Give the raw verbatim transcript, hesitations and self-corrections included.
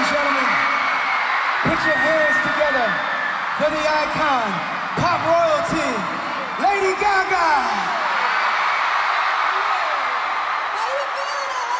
and gentlemen, put your hands together for the icon, pop royalty, Lady Gaga. How you feeling out